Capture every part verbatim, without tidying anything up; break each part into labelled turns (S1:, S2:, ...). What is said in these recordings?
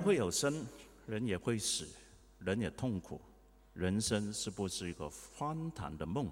S1: 会有生，人也会死，人也痛苦，人生是不是一个荒唐的梦？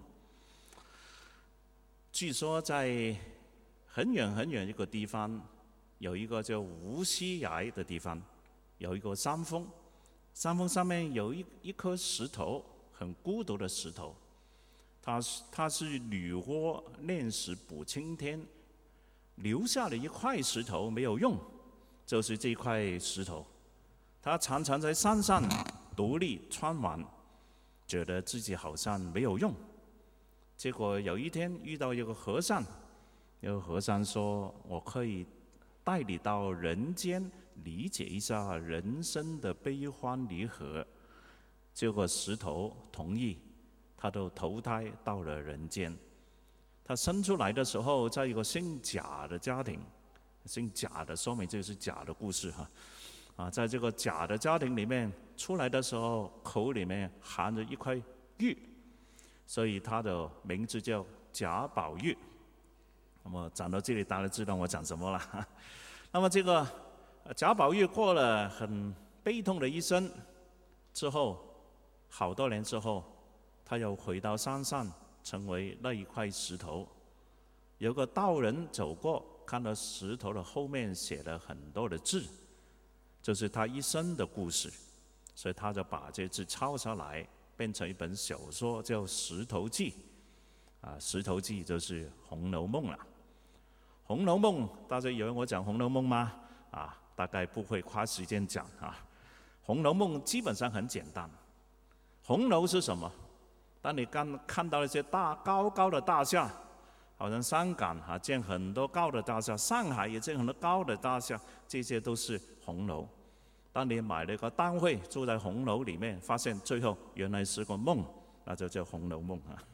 S1: 据说在很远很远一个地方，有一个叫无锡崖的地方，有一个山峰，山峰上面有一一颗石头，很孤独的石头，它是它是女娲炼石补青天留下的一块石头，没有用，就是这块石头。他常常在山上独立穿玩，觉得自己好像没有用。结果有一天遇到一个和尚，有个和尚说：“我可以带你到人间，理解一下人生的悲欢离合。”结果石头同意，他就投胎到了人间。他生出来的时候，在一个姓贾的家庭，姓贾的说明这是贾的故事哈。啊，在这个贾的家庭里面出来的时候，口里面含着一块玉，所以他的名字叫贾宝玉。那么讲到这里，大家知道我讲什么了。那么这个贾宝玉过了很悲痛的一生之后，好多年之后，他又回到山上，成为那一块石头。有个道人走过，看到石头的后面写了很多的字，这是他一生的故事，所以他就把这字抄下来，变成一本小说，叫《石头记》。啊，《石头记》就是《红楼梦》了。《红楼梦》，大家以为我讲《红楼梦》吗？啊，大概不会花时间讲啊。《红楼梦》基本上很简单。红楼是什么？当你刚看到一些大高高的大厦，好像香港啊建很多高的大厦，上海也建很多高的大厦，这些都是红楼。当你买了一个单位，住在红楼里面，发现最后原来是个梦，那就叫《红楼梦》啊。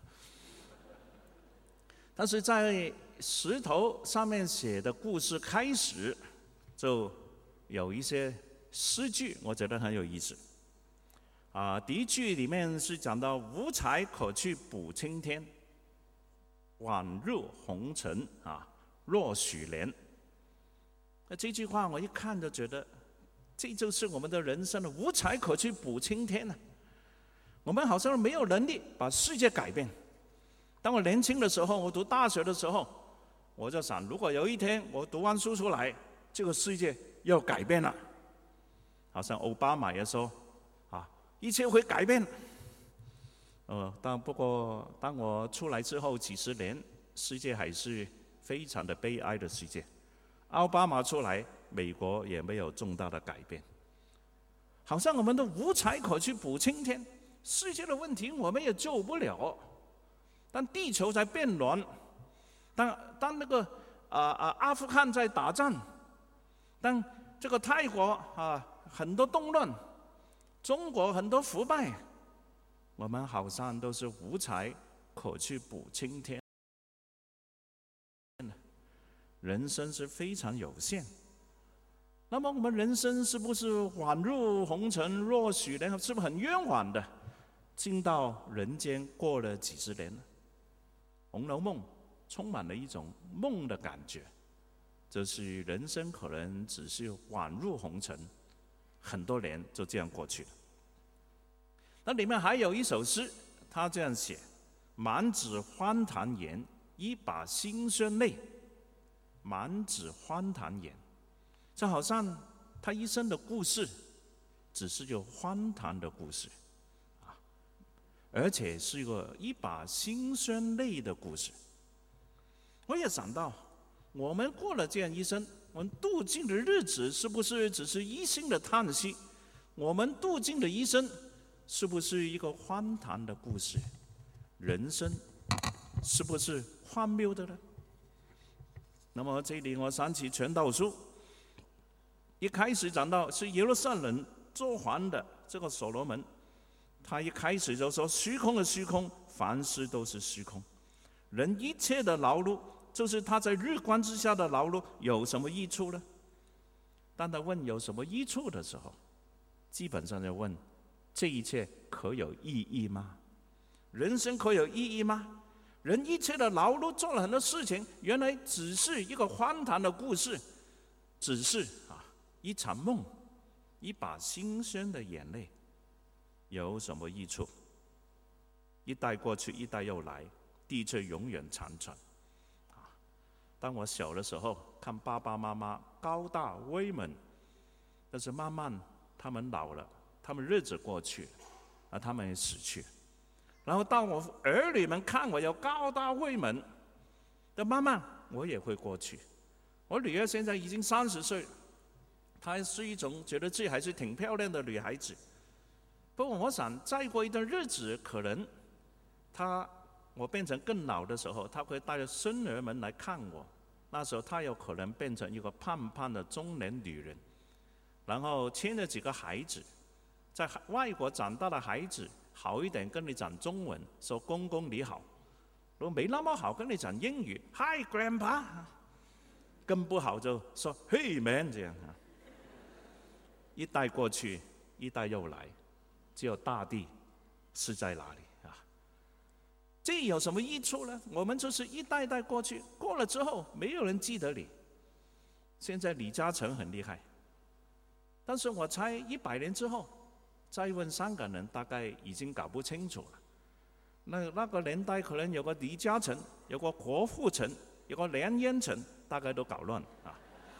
S1: 但是在石头上面写的故事开始，就有一些诗句，我觉得很有意思。啊，第一句里面是讲到“无才可去补青天，宛入红尘啊，若许怜”。那这句话我一看就觉得，这就是我们的人生了，无才可去补青天啊！我们好像没有能力把世界改变。当我年轻的时候，我读大学的时候，我就想，如果有一天我读完书出来，这个世界要改变了，好像奥巴马也说，啊，一切会改变。呃，但不过当我出来之后几十年，世界还是非常的悲哀的世界。奥巴马出来，美国也没有重大的改变，好像我们都无才可去补青天，世界的问题我们也救不了。当地球在变暖，当当那个啊啊阿富汗在打仗，当这个泰国啊很多动乱，中国很多腐败，我们好像都是无才可去补青天。人生是非常有限。那么我们人生是不是宛入红尘，若许怜？是不是很冤枉的进到人间过了几十年呢？《红楼梦》充满了一种梦的感觉，就是人生可能只是宛入红尘，很多年就这样过去了。那里面还有一首诗，他这样写：“满纸荒唐言，一把辛酸泪。”满纸荒唐言，就好像他一生的故事，只是个荒唐的故事，啊，而且是一个一把辛酸泪的故事。我也想到，我们过了这样一生，我们度尽的日子是不是只是一心的叹息？我们度尽的一生，是不是一个荒唐的故事？人生是不是荒谬的呢？那么这里我想起传道书，一开始讲到是耶路撒冷做王的这个所罗门，他一开始就说：“虚空的虚空，凡事都是虚空。人一切的劳碌，就是他在日光之下的劳碌，有什么益处呢？”当他问有什么益处的时候，基本上就问：这一切可有意义吗？人生可有意义吗？人一切的劳碌做了很多事情，原来只是一个荒唐的故事，只是啊一场梦， 一把新鲜的眼泪有什么益处？一代过去，一代又来，地却永远长存。当我小的时候，看爸爸妈妈高大威猛，但是慢慢他们老了，他们日子过去，而他们也死去。然后当我儿女们看我有高大威猛，但慢慢我也会过去。我女儿现在已经三十岁，她是一种觉得自己还是挺漂亮的女孩子。不过我想，再过一段日子，可能她我变成更老的时候，她会带着孙儿们来看我。那时候她有可能变成一个胖胖的中年女人，然后牵着几个孩子，在外国长大的孩子，好一点跟你讲中文，说公公你好；如果没那么好，跟你讲英语 ，Hi Grandpa。更不好就说 Hey man 这样啊。一代过去，一代又来，只有大地是在哪里啊？这有什么益处呢？我们就是一代代过去，过了之后没有人记得你。现在李嘉诚很厉害，但是我猜一百年之后，再问香港人，大概已经搞不清楚了。那那个年代可能有个李嘉诚，有个郭富城，有个梁燕城，大概都搞乱啊。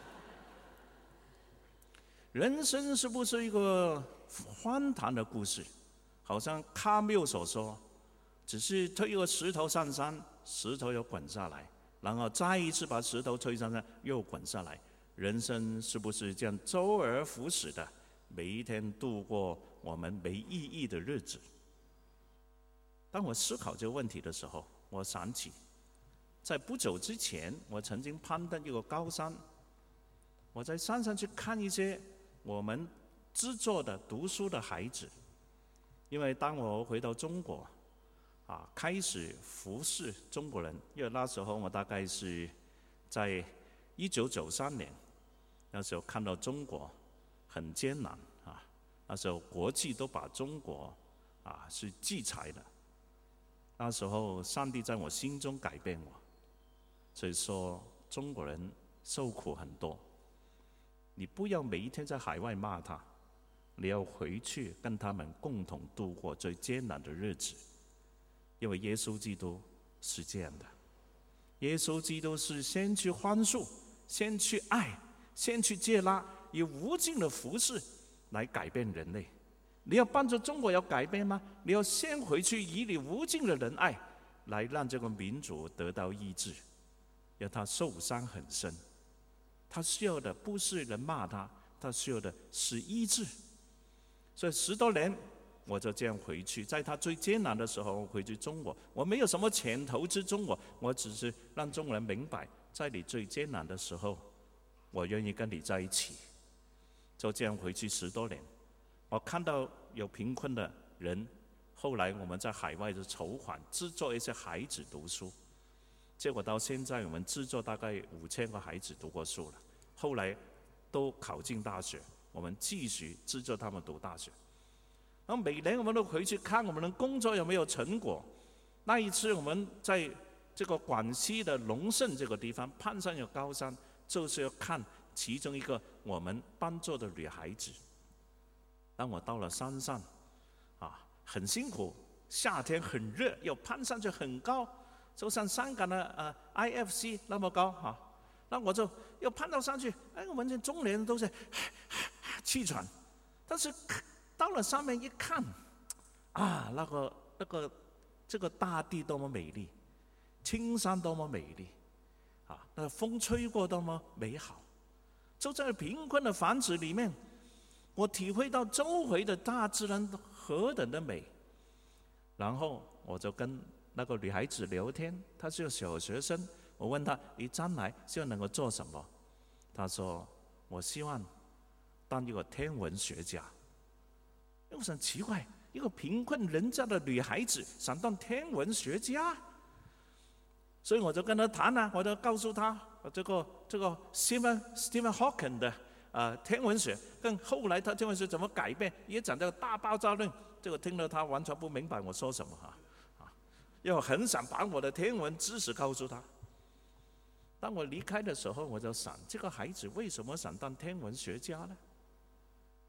S1: 人生是不是一个荒唐的故事？好像卡缪所说，只是推一个石头上山，石头又滚下来，然后再一次把石头推上山，又滚下来。人生是不是这样周而复始的，每一天度过我们没意义的日子？当我思考这个问题的时候，我想起，在不久之前，我曾经攀登一个高山，我在山上去看一些我们制作的读书的孩子。因为当我回到中国，啊，开始服侍中国人，因为那时候我大概是在一九九三年，那时候看到中国很艰难啊，那时候国际都把中国啊是制裁的。那时候上帝在我心中改变我，所以说中国人受苦很多，你不要每一天在海外骂他，你要回去跟他们共同度过最艰难的日子。因为耶稣基督是这样的，耶稣基督是先去宽恕，先去爱，先去接纳，以无尽的服事来改变人类。你要帮助中国要改变吗？你要先回去以你无尽的仁爱来让这个民族得到医治。因为他受伤很深，他需要的不是人骂他，他需要的是医治。所以十多年我就这样回去，在他最艰难的时候回去中国，我没有什么钱投资中国，我只是让中国人明白，在你最艰难的时候，我愿意跟你在一起。就这样回去十多年，我看到有贫困的人，后来我们在海外就筹款资助一些孩子读书，结果到现在我们资助大概五千个孩子读过书了，后来都考进大学，我们继续资助他们读大学。然后每年我们都回去看我们的工作有没有成果。那一次我们在这个广西的龙胜这个地方，攀上有高山，就是要看其中一个我们帮助的女孩子。当我到了山上，啊，很辛苦，夏天很热，又攀上去很高，就像香港的呃 I F C 那么高哈、啊。那我就又攀到上去，哎，我们这中年人都是气喘，但是到了上面一看，啊，那个那个这个大地多么美丽，青山多么美丽，啊，那风吹过多么美好。就在贫困的房子里面，我体会到周围的大自然何等的美。然后我就跟那个女孩子聊天，她是个小学生，我问她：你将来希望能够做什么？她说：我希望当一个天文学家。我想奇怪，一个贫困人家的女孩子想当天文学家，所以我就跟她谈啊，我就告诉她这个这个 Stephen Stephen Hawking 的呃天文学，跟后来他天文学怎么改变，也讲这个大爆炸论，这个听了他完全不明白我说什么哈啊，因为我很想把我的天文知识告诉他。当我离开的时候，我就想，这个孩子为什么想当天文学家呢？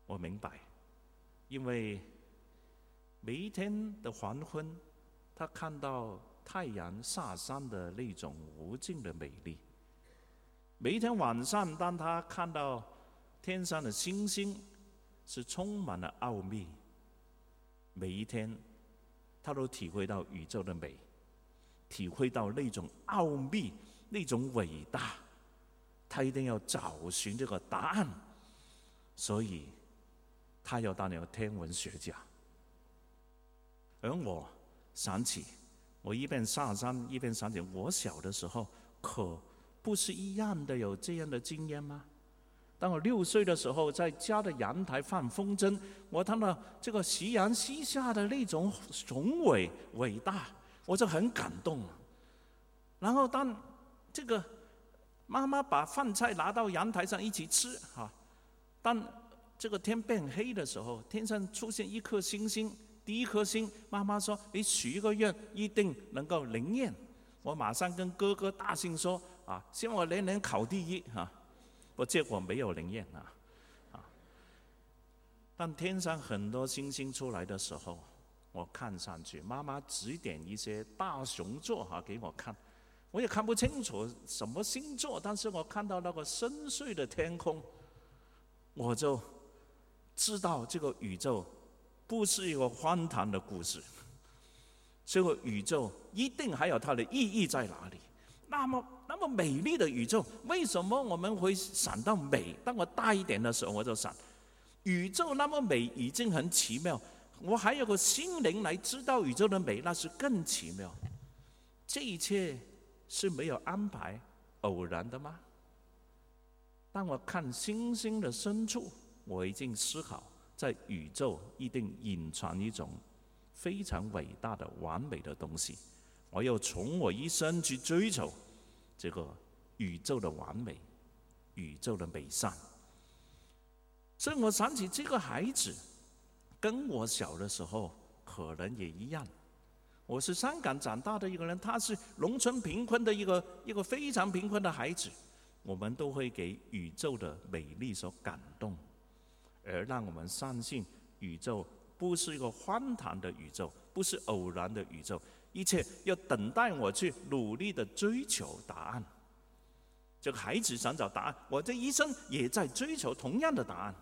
S1: 我明白，因为每一天的黄昏，他看到太阳下山的那种无尽的美丽；每一天晚上，当他看到天上的星星，是充满了奥秘。每一天，他都体会到宇宙的美，体会到那种奥秘、那种伟大。他一定要找寻这个答案，所以他要当了天文学家。而我想起，我一边下山一边想起，我小的时候可不是一样的有这样的经验吗？当我六岁的时候，在家的阳台放风筝，我看到这个夕阳西下的那种雄伟伟大，我就很感动。然后当这个妈妈把饭菜拿到阳台上一起吃，哈，当这个天变黑的时候，天上出现一颗星星，第一颗星，妈妈说：“你许一个愿，一定能够灵验。”我马上跟哥哥大声说：“啊，希望我年年考第一啊！”不，结果没有灵验啊！啊，当天上很多星星出来的时候，我看上去，妈妈指点一些大熊座啊给我看，我也看不清楚什么星座，但是我看到那个深邃的天空，我就知道这个宇宙不是一个荒唐的故事，这个宇宙一定还有它的意义在哪里。那么那么美丽的宇宙，为什么我们会想到美？当我大一点的时候，我就想，宇宙那么美已经很奇妙，我还有个心灵来知道宇宙的美，那是更奇妙。这一切是没有安排、偶然的吗？当我看星星的深处，我已经思考，在宇宙一定隐藏一种非常伟大的、完美的东西。我要从我一生去追求这个宇宙的完美，宇宙的美善。所以我想起这个孩子，跟我小的时候可能也一样。我是香港长大的一个人，他是农村贫困的一个一个非常贫困的孩子。我们都会给宇宙的美丽所感动，而让我们相信宇宙不是一个荒唐的宇宙，不是偶然的宇宙，一切要等待我去努力的追求答案。这个孩子想找答案，我这一生也在追求同样的答案。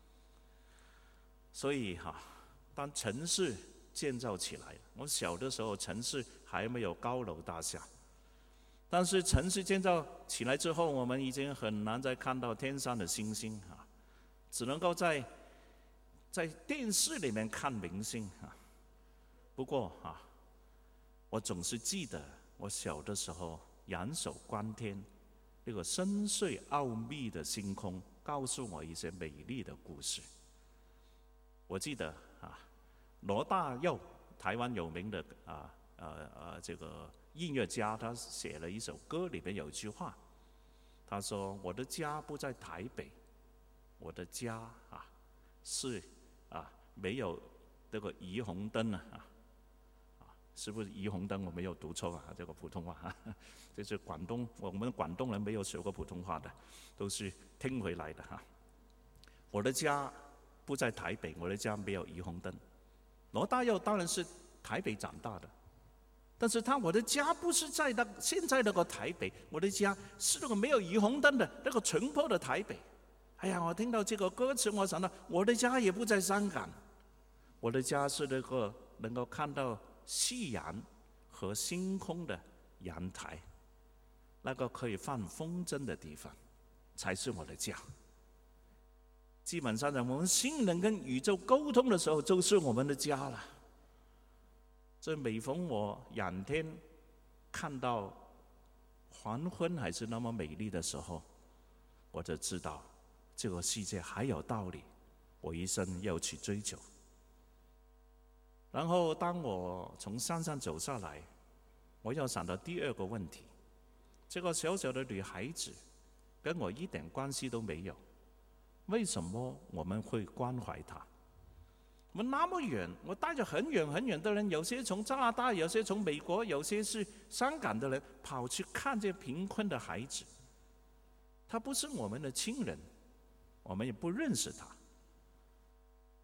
S1: 所以哈、啊，当城市建造起来，我小的时候城市还没有高楼大厦，但是城市建造起来之后，我们已经很难再看到天上的星星啊，只能够在在电视里面看明星啊。不过啊，我总是记得我小的时候仰首观天，那个深邃奥秘的星空，告诉我一些美丽的故事。我记得啊，罗大佑，台湾有名的啊呃呃这个音乐家，他写了一首歌，里面有一句话，他说：“我的家不在台北，我的家啊是啊没有这个霓虹灯啊啊，是不是霓虹灯？我没有读错啊，这个普通话啊，这是广东，我们广东人没有学过普通话的，都是听回来的哈。我的家不在台北，我的家没有霓虹灯。”罗大佑当然是台北长大的，但是他我的家不是在那现在那个台北，我的家是那个没有霓虹灯的那个淳朴的台北。哎呀，我听到这个歌词，我想到我的家也不在香港，我的家是那个能够看到夕阳和星空的阳台，那个可以放风筝的地方，才是我的家。基本上，我们心能跟宇宙沟通的时候，就是我们的家了。所以每逢我仰天看到黄昏还是那么美丽的时候，我就知道这个世界还有道理，我一生要去追求。然后当我从山上走下来，我又想到第二个问题：这个小小的女孩子跟我一点关系都没有，为什么我们会关怀她？我们那么远，我带着很远很远的人，有些从加拿大，有些从美国，有些是香港的人，跑去看这贫困的孩子。他不是我们的亲人，我们也不认识他，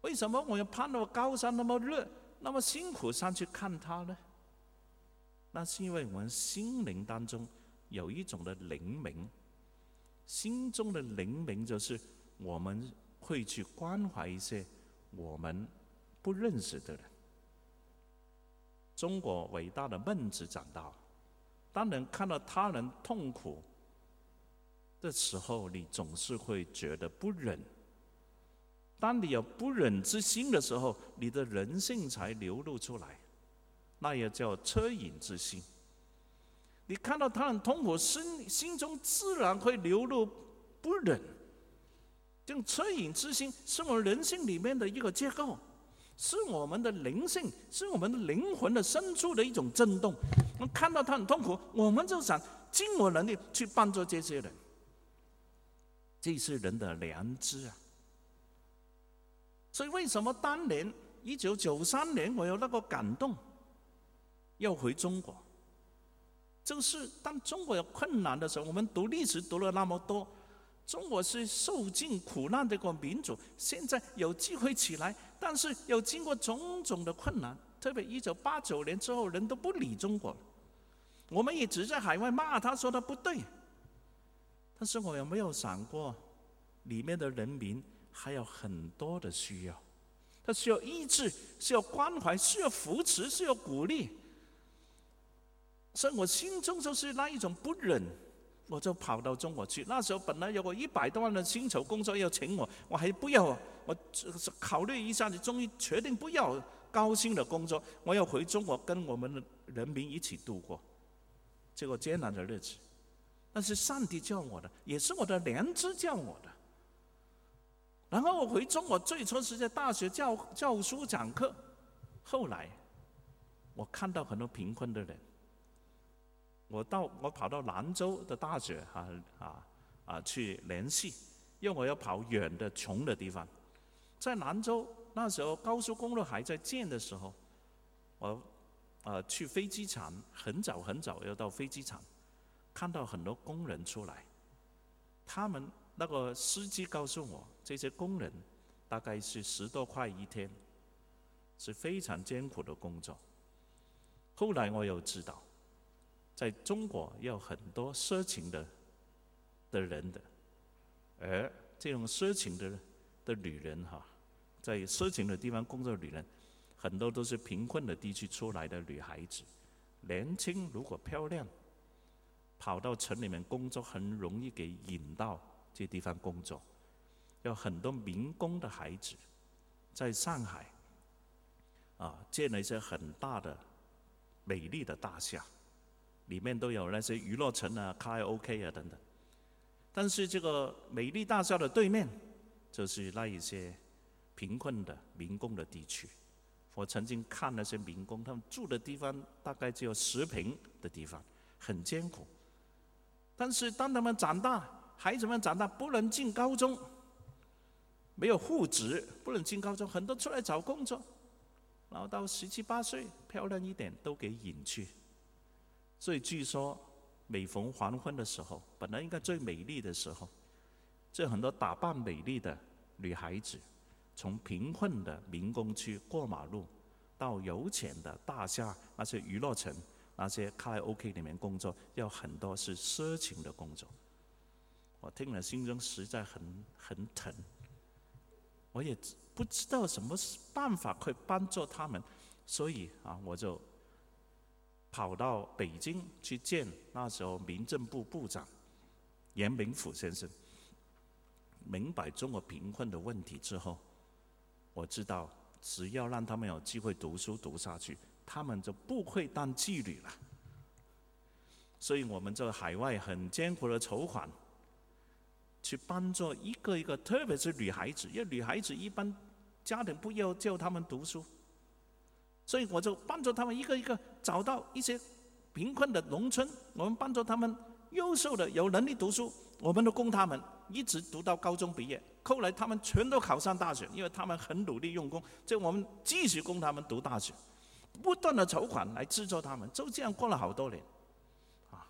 S1: 为什么我要攀到高山那么热、那么辛苦上去看它呢？那是因为我们心灵当中有一种的灵敏，心中的灵敏就是我们会去关怀一些我们不认识的人。中国伟大的孟子讲到，当人看到他人痛苦的时候，你总是会觉得不忍。当你有不忍之心的时候，你的人性才流露出来，那也叫恻隐之心。你看到他人痛苦，心心中自然会流露不忍。这种恻隐之心是我们人性里面的一个结构，是我们的灵性，是我们的灵魂的深处的一种震动。我们看到他很痛苦，我们就想尽我能力去帮助这些人，这是人的良知啊。所以为什么当年一九九三年我有那个感动，要回中国，就是当中国有困难的时候，我们读历史读了那么多，中国是受尽苦难的一个民族，现在有机会起来，但是又经过种种的困难，特别一九八九年之后，人都不理中国了，我们也只在海外骂他，说他不对。但是我有没有想过，里面的人民还有很多的需要，他需要医治，需要关怀，需要扶持，需要鼓励。所以我心中就是那一种不忍，我就跑到中国去。那时候本来有个一百多万的薪酬工作要请我，我还不要，我考虑一下子，终于决定不要高薪的工作，我要回中国跟我们的人民一起度过这个艰难的日子。那是上帝叫我的，也是我的良知叫我的。然后我回中国，最初是在大学教教书讲课，后来我看到很多贫困的人，我到我跑到兰州的大学啊啊啊去联系，因为我要跑远的穷的地方。在兰州那时候高速公路还在建的时候，我呃去飞机场，很早很早要到飞机场，看到很多工人出来，他们那个司机告诉我，这些工人大概是十多块一天，是非常艰苦的工作。后来我又知道，在中国有很多色情的的人的，而这种色情的的女人哈，在色情的地方工作的女人，很多都是贫困的地区出来的女孩子，年轻如果漂亮，跑到城里面工作，很容易给引到这地方工作。有很多民工的孩子在上海啊建了一些很大的美丽的大厦，里面都有那些娱乐城啊、卡拉 OK 啊等等。但是这个美丽大厦的对面就是那一些贫困的民工的地区。我曾经看那些民工，他们住的地方大概只有十平的地方，很艰苦。但是当他们长大，孩子们长大不能进高中，没有户籍，不能进高中，很多出来找工作，然后到十七八岁，漂亮一点都给引去。所以据说每逢黄昏的时候，本来应该最美丽的时候，这很多打扮美丽的女孩子，从贫困的民工区过马路，到有钱的大厦那些娱乐城、那些卡拉 OK 里面工作，有很多是色情的工作。我听了心中实在很很疼，我也不知道什么办法可以帮助他们，所以啊，我就跑到北京去见那时候民政部部长严明甫先生。明白中国贫困的问题之后，我知道只要让他们有机会读书读下去，他们就不会当妓女了。所以我们这海外很艰苦的筹款，去帮助一个一个，特别是女孩子，因为女孩子一般家庭不要叫他们读书，所以我就帮助他们一个一个找到一些贫困的农村，我们帮助他们优秀的有能力读书，我们都供他们一直读到高中毕业。后来他们全都考上大学，因为他们很努力用功，所以我们继续供他们读大学，不断的筹款来资助他们，就这样过了好多年啊。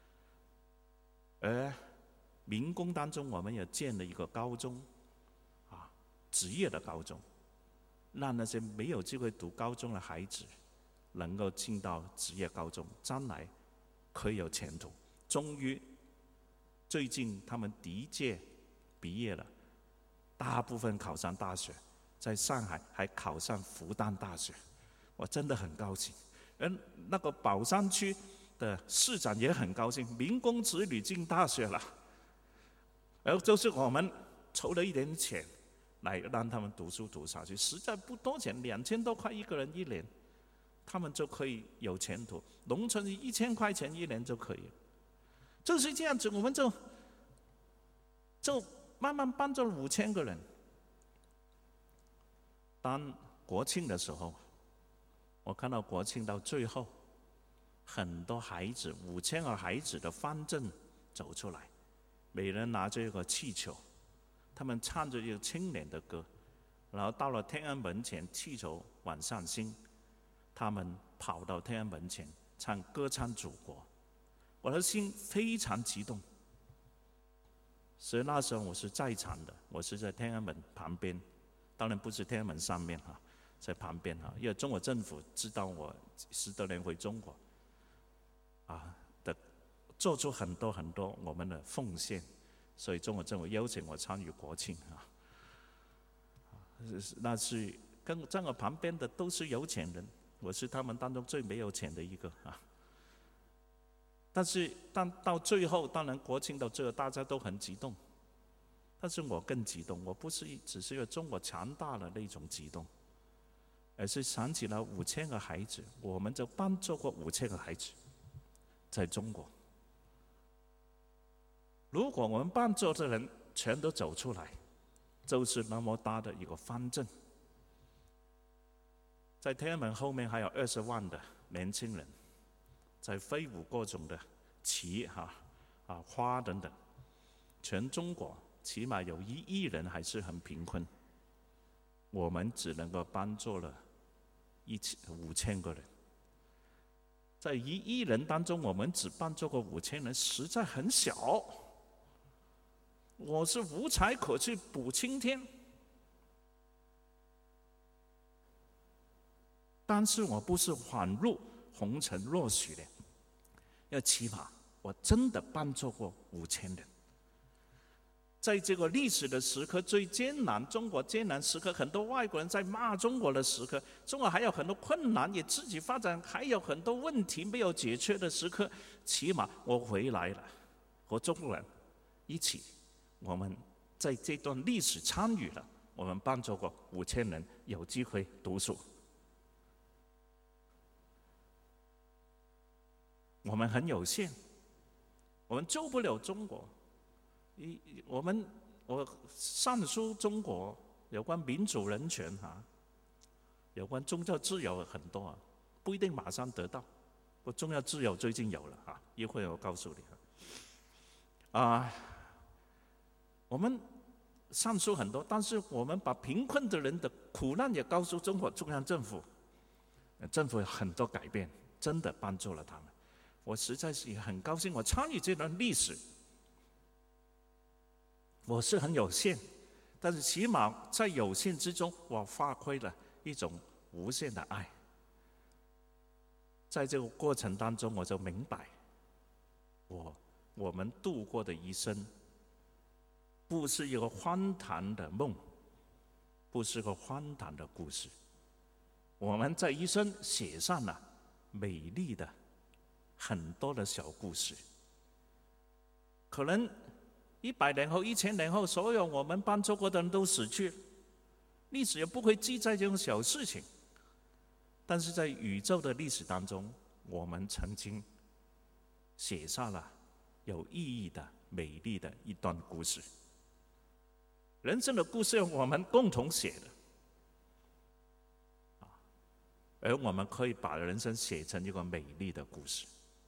S1: 而民工当中，我们也建了一个高中啊，职业的高中， 让那些没有机会读高中的孩子能够进到职业高中，将来可以有前途。终于，最近他们第一届毕业了，大部分考上大学，在上海还考上复旦大学，我真的很高兴。而那个宝山区的市长也很高兴，民工子女进大学了，而就是我们筹了一点钱来让他们读书读下去，实在不多钱，两千多块一个人一年，他们就可以有前途。农村一千块钱一年就可以了，就是这样子，我们就就慢慢帮助了五千个人。当国庆的时候，我看到国庆到最后，很多孩子，五千个孩子的方阵走出来，每人拿着一个气球，他们唱着一个青年的歌，然后到了天安门前，气球往上升，他们跑到天安门前唱歌唱祖国，我的心非常激动。所以那时候我是在场的，我是在天安门旁边，当然不是天安门上面哈，在旁边哈，因为中国政府知道我十多年回中国，啊的做出很多很多我们的奉献，所以中国政府邀请我参与国庆啊。那是跟在我旁边的都是有钱人，我是他们当中最没有钱的一个啊。但是但到最后，当然国庆到最后大家都很激动，但是我更激动，我不是只是因为中国强大的那种激动，而是想起了五千个孩子，我们就帮助过五千个孩子，在中国。如果我们帮助的人全都走出来，就是那么大的一个方阵。在天安门后面还有二十万的年轻人，在飞舞各种的旗哈啊花等等，全中国起码有一亿人还是很贫困，我们只能够帮助了一千五千个人。在一亿人当中，我们只帮助过五千人，实在很小。我是无才可去补青天，但是我不是恍入红尘若许的，要起码我真的帮助过五千人。在这个历史的时刻最艰难，中国艰难时刻，很多外国人在骂中国的时刻，中国还有很多困难，也自己发展，还有很多问题没有解决的时刻，起码我回来了，和中国人一起，我们在这段历史参与了，我们帮助过五千人有机会读书。我们很有限，我们救不了中国。一我们我上书中国有关民主人权哈，有关宗教自由很多啊，不一定马上得到。不，宗教自由最近有了啊，一会我告诉你啊。我们上书很多，但是我们把贫困的人的苦难也告诉中国中央政府，政府有很多改变，真的帮助了他们。我实在是很高兴，我参与这段历史。我是很有限，但是起码在有限之中，我发挥了一种无限的爱。在这个过程当中，我就明白，我我们度过的一生，不是一个荒唐的梦，不是个荒唐的故事。我们在一生写上了美丽的很多的小故事，可能一百年后、一千年后，所有我们帮助过的人都死去了，历史也不会记载这种小事情。但是在宇宙的历史当中，我们曾经写下了有意义的、美丽的一段故事。人生的故事是我们共同写的，而我们可以把人生写成一个美丽的故事。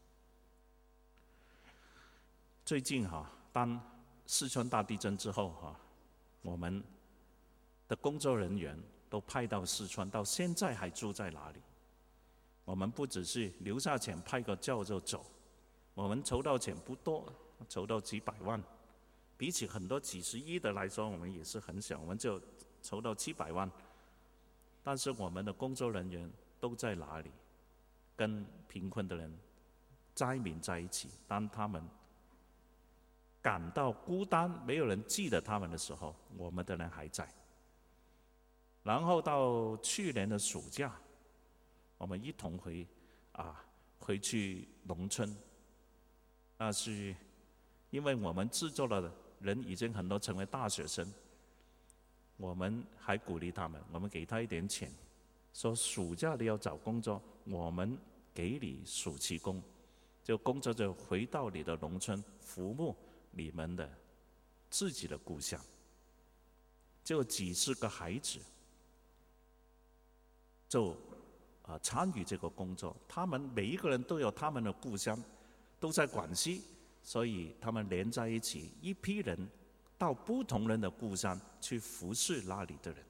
S1: 最近哈，当四川大地震之后哈，我们的工作人员都派到四川，到现在还住在哪里？我们不只是留下钱拍个照就走，我们筹到钱不多，筹到几百万，比起很多几十亿的来说，我们也是很小，我们就筹到七百万。 但是我们的工作人员都在哪里？跟贫困的人、灾民在一起。当他们感到孤单，没有人记得他们的时候，我们的人还在。然后到去年的暑假，我们一同回啊回去农村。那是因为我们制作的人已经很多成为大学生，我们还鼓励他们，我们给他一点钱，说暑假你要找工作，我们给你暑期工，就工作就回到你的农村，服务你们的自己的故乡。就几十个孩子就啊参与这个工作，他们每一个人都有他们的故乡，都在广西，所以他们连在一起，一批人到不同人的故乡去服侍那里的人。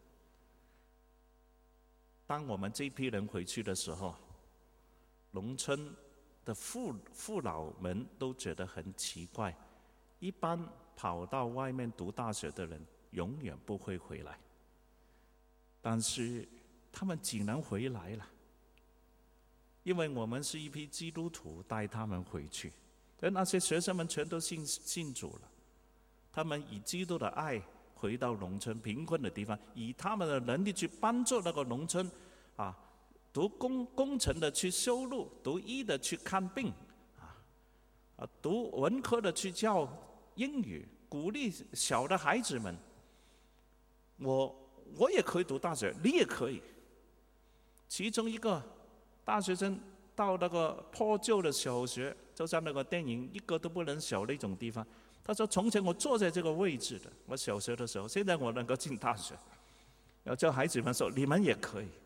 S1: 当我们这批人回去的时候，农村的父父老们都觉得很奇怪，一般跑到外面读大学的人永远不会回来，但是他们竟然回来了，因为我们是一批基督徒带他们回去，而那些学生们全都信信主了。他们以基督的爱回到农村贫困的地方，以他们的能力去帮助那个农村啊，读工工程的去修路，读医的去看病，啊，啊，读文科的去教英语，鼓励小的孩子们，我我也可以读大学，你也可以。其中一个大学生到那个破旧的小学，就像那个电影一个都不能少那种地方，他说从前我坐在这个位置的，我小学的时候，现在我能够进大学。然后叫孩子们说你们也可以。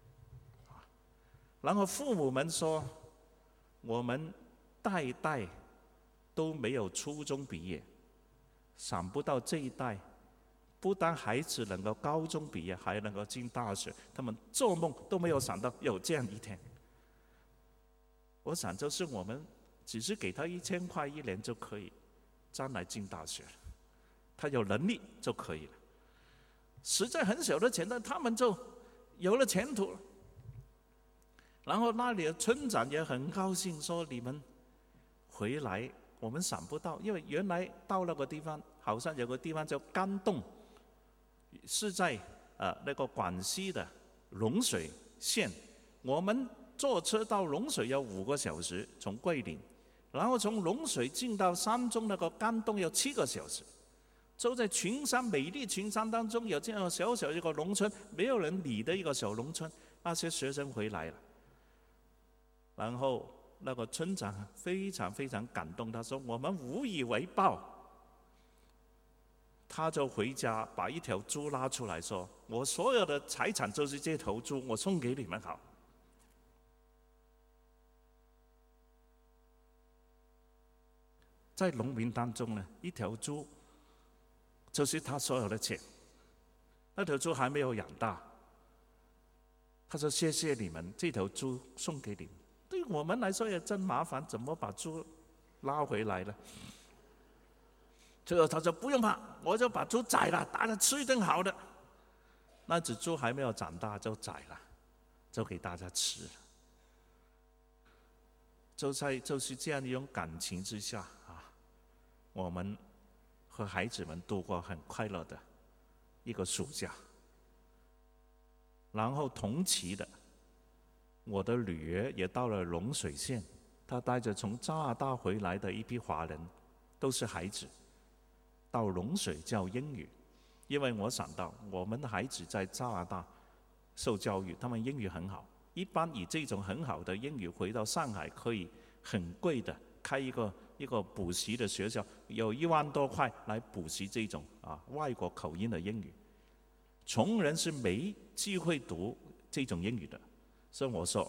S1: 然后父母们说我们代代都没有初中毕业，想不到这一代不但孩子能够高中毕业，还能够进大学，他们做梦都没有想到有这样一天。我想就是我们只是给他一千块一年就可以将来进大学了，他有能力就可以了。实在很小的钱，但他们就有了前途了。然后那里的村长也很高兴，说你们回来，我们想不到，因为原来到那个地方，好像有个地方叫甘洞，是在呃那个广西的龙水县。我们坐车到龙水要五个小时，从桂林，然后从龙水进到山中那个甘洞要七个小时。就在群山美丽群山当中，有这样小小一个农村，没有人理的一个小农村，那些学生回来了。然后那个村长非常非常感动，他说我们无以为报。他就回家把一条猪拉出来说，我所有的财产就是这头猪，我送给你们好。在农民当中呢，一条猪就是他所有的钱。那条猪还没有养大，他说谢谢你们，这条猪送给你们。对我们来说也真麻烦，怎么把猪拉回来呢？最后他说不用怕，我就把猪宰了，大家吃一顿好的。那只猪还没有长大就宰了，就给大家吃了。就在就是这样一种感情之下啊，我们和孩子们度过很快乐的一个暑假。然后同期的，我的女儿也到了龙水县，她带着从加拿大回来的一批华人，都是孩子，到龙水教英语。因为我想到我们的孩子在加拿大受教育，他们英语很好，一般以这种很好的英语回到上海，可以很贵的开一个一个补习的学校，有一万多块来补习这种啊外国口音的英语。穷人是没机会读这种英语的。所以我说，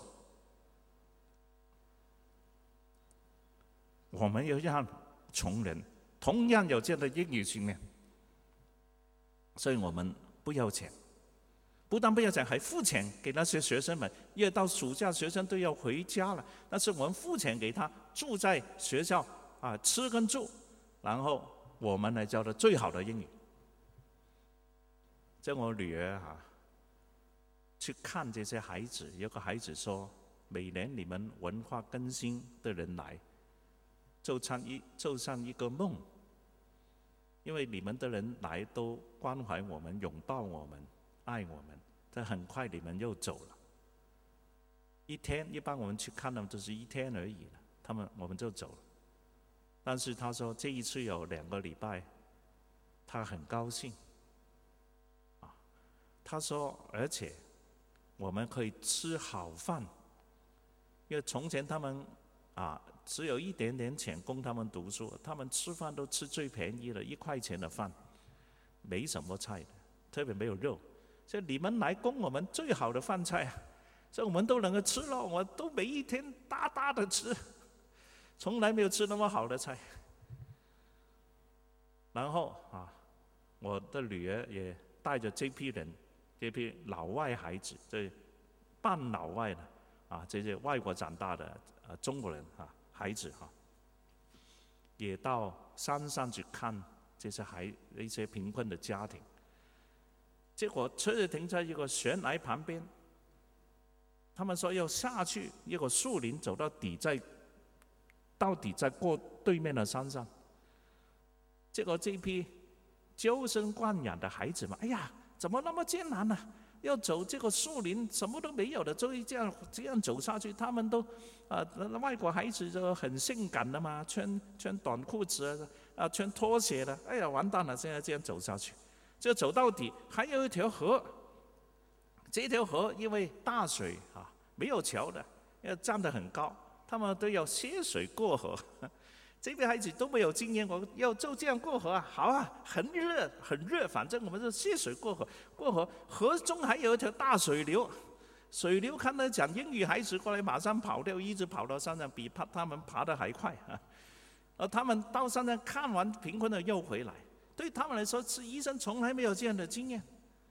S1: 我们要让穷人同样有这样的英语训练。所以我们不要钱，不但不要钱，还付钱给那些学生们。因为到暑假学生都要回家了，但是我们付钱给他住在学校啊，吃跟住，然后我们来教他最好的英语。这我女儿啊， 去看这些孩子。有个孩子说，每年你们文化更新的人来，就像一就像一个梦，因为你们的人来都关怀我们、拥抱我们、爱我们，但很快你们又走了。一天，一般我们去看他们都是一天而已了，他们我们就走了。但是他说这一次有两个礼拜，他很高兴。啊，他说，而且我们可以吃好饭，因为从前他们啊只有一点点钱供他们读书，他们吃饭都吃最便宜的一块钱的饭，没什么菜的，特别没有肉。所以你们来供我们最好的饭菜啊，所以我们都能够吃了，我都每一天大大的吃，从来没有吃那么好的菜。然后啊，我的女儿也带着这批人，这批老外孩子，这半老外的啊，这些外国长大的呃中国人啊孩子哈、啊，也到山上去看这些孩一些贫困的家庭。结果车子停在一个悬崖旁边，他们说要下去一个树林，走到底再到底再过对面的山上。结果这批娇生惯养的孩子们，哎呀，怎么那么艰难呢、啊？要走这个树林，什么都没有的，就这样这样走下去。他们都啊、呃，外国孩子就很性感的嘛，穿穿短裤子啊，穿拖鞋的。哎呀，完蛋了！现在这样走下去，就走到底。还有一条河，这条河因为大水啊，没有桥的，要站得很高，他们都要涉水过河。这边孩子都没有经验，我要就这样过河啊，好啊，很热很热，反正我们就涉水过河。过河，河中还有一条大水流，水流看到讲英语孩子过来，马上跑掉，一直跑到山上，比他们爬得还快啊。而他们到山上看完贫困的又回来，对他们来说是医生从来没有这样的经验。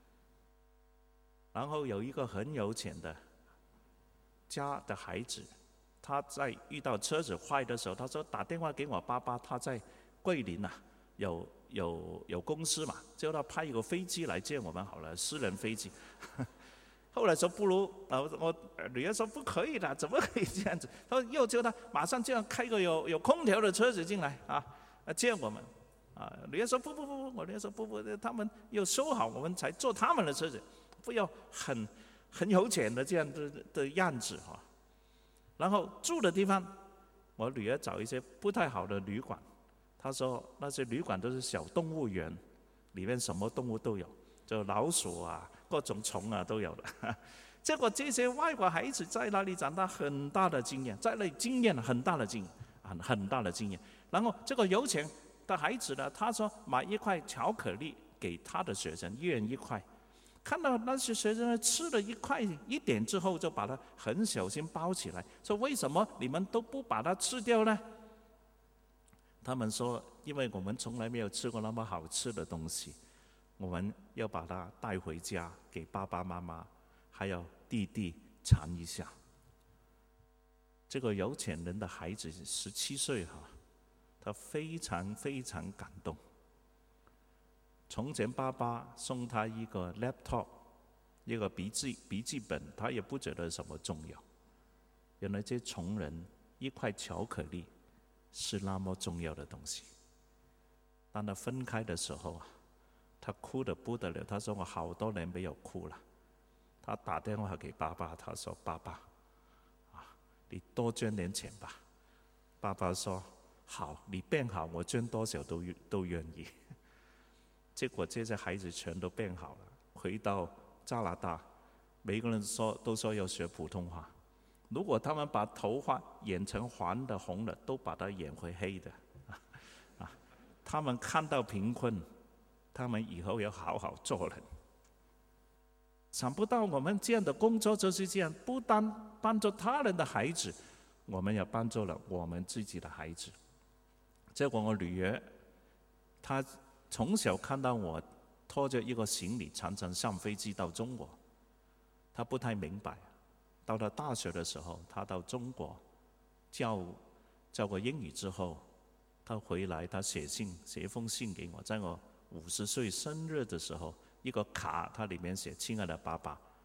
S1: 然后有一个很有钱的家的孩子，他在遇到车子坏的时候，他说打电话给我爸爸，他在桂林啊，有有有公司嘛，叫他派一个飞机来接我们好了，私人飞机。后来说不如啊，我女儿说不可以的，怎么可以这样子？他说又叫他马上这样开个有有空调的车子进来啊，接我们。啊，女儿说不不不不，我女儿说不不，他们又收好，我们才坐他们的车子，不要很很有钱的这样的的样子哈。然后住的地方，我女儿找一些不太好的旅馆，她说那些旅馆都是小动物园，里面什么动物都有，就老鼠啊、各种虫啊都有的。结果这些外国孩子在那里长大，很大的经验，在那里经验很大的经验，很很大的经验。然后这个有钱的孩子呢，他说买一块巧克力给他的学生，一人一块。看到那些学生吃了一块一点之后，就把它很小心包起来，说为什么你们都不把它吃掉呢？他们说，因为我们从来没有吃过那么好吃的东西，我们要把它带回家给爸爸妈妈还有弟弟尝一下。这个有钱人的孩子十七岁哈，他非常非常感动。从前爸爸送他一个 laptop， 一个笔记笔记本，他也不觉得什么重要。原来这穷人一块巧克力是那么重要的东西。当他分开的时候啊，他哭得不得了。他说我好多年没有哭了。他打电话给爸爸，他说爸爸，啊，你多捐点钱吧。爸爸说好，你变好，我捐多少都都愿意。结果这些孩子全都变好了，回到加拿大，每个人说都说要学普通话。如果他们把头发染成黄的、红的，都把它染回黑的。啊，他们看到贫困，他们以后要好好做人。想不到我们这样的工作就是这样，不单帮助他人的孩子，我们也帮助了我们自己的孩子。结果我女儿，她从小看到我拖着一个行李，常常上飞机到中国，他不太明白。到了大学的时候，他到中国教教过英语之后，他回来，他写信写一封信给我，在我五十岁生日的时候，一个卡，它里面写：“亲爱的爸爸，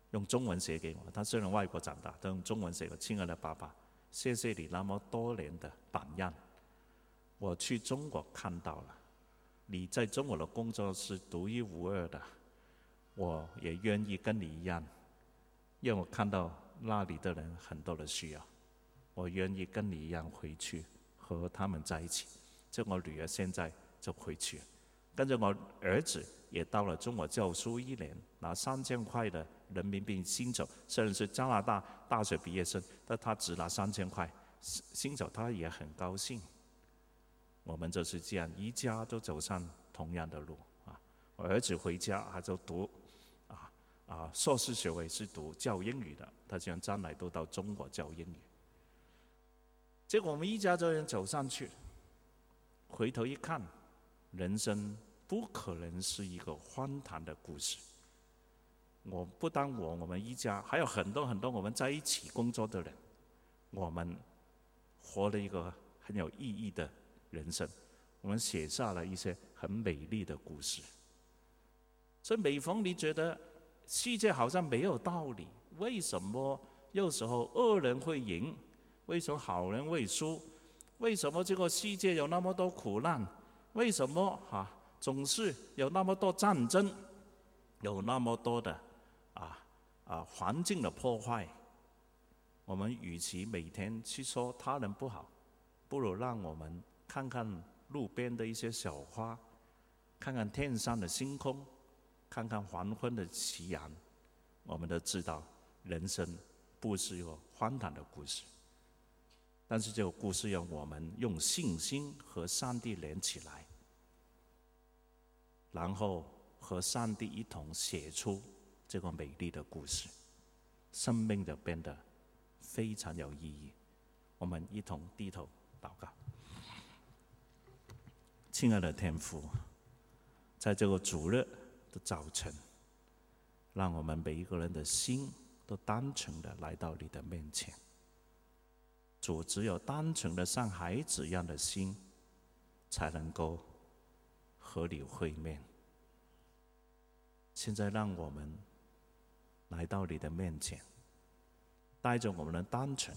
S1: 用中文写给我。他虽然外国长大，但用中文写给我：亲爱的爸爸，谢谢你那么多年的榜样。我去中国看到了，你在中国的工作是独一无二的，我也愿意跟你一样，因为我看到那里的人很多的需要，我愿意跟你一样回去和他们在一起。这我女儿现在就回去了，跟着我儿子也到了中国教书一年，拿三千块的人民币薪酬，虽然是加拿大大学毕业生，但他只拿三千块薪酬，他也很高兴。我们就是这样，一家都走上同样的路啊！我儿子回家他就读啊啊硕士学位是读教英语的，他想将来都到中国教英语。结果我们一家这样走上去，回头一看，人生不可能是一个荒唐的故事。我不单我，我们一家还有很多很多我们在一起工作的人，我们活了一个很有意义的人生，我们写下了一些很美丽的故事。所以每逢你觉得世界好像没有道理，为什么有时候恶人会赢？为什么好人会输？为什么这个世界有那么多苦难？为什么啊总是有那么多战争，有那么多的啊啊环境的破坏？我们与其每天去说他人不好，不如让我们看看路边的一些小花，看看天上的星空，看看黄昏的夕阳，我们都知道人生不是一个荒唐的故事。但是这个故事要我们用信心和上帝连起来，然后和上帝一同写出这个美丽的故事，生命就变得非常有意义。我们一同低头祷告。亲爱的天父，在这个主日的早晨，让我们每一个人的心都单纯的来到你的面前。主，只有单纯的像孩子一样的心，才能够和你会面。现在让我们来到你的面前，带着我们的单纯，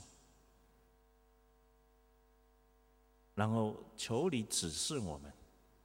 S1: 然后求你指示我们，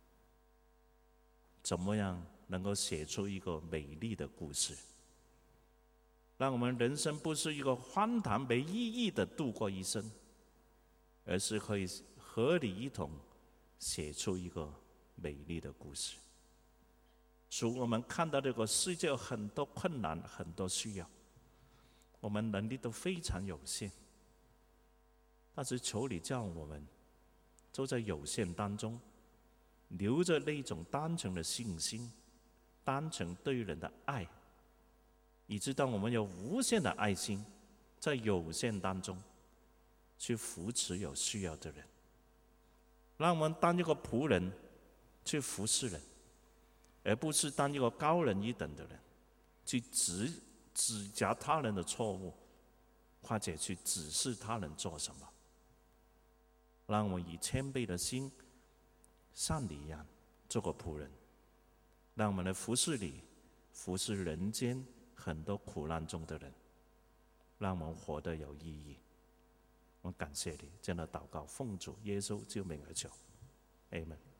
S1: 怎么样能够写出一个美丽的故事，让我们人生不是一个荒唐没意义的度过一生，而是可以和你一同写出一个美丽的故事。主，我们看到这个世界有很多困难，很多需要，我们能力都非常有限，但是求你叫我们就在有限当中留着那种单纯的信心，单纯对人的爱，以致当我们有无限的爱心，在有限当中去扶持有需要的人，让我们当一个仆人去服侍人，而不是当一个高人一等的人去指指责他人的错误，或者去指示他人做什么。让我们以谦卑的心像你一样做个仆人，让我们来服侍你，服侍人间很多苦难中的人，让我们活得有意义。我们感谢你，这样的祷告奉主耶稣救命而求，阿们。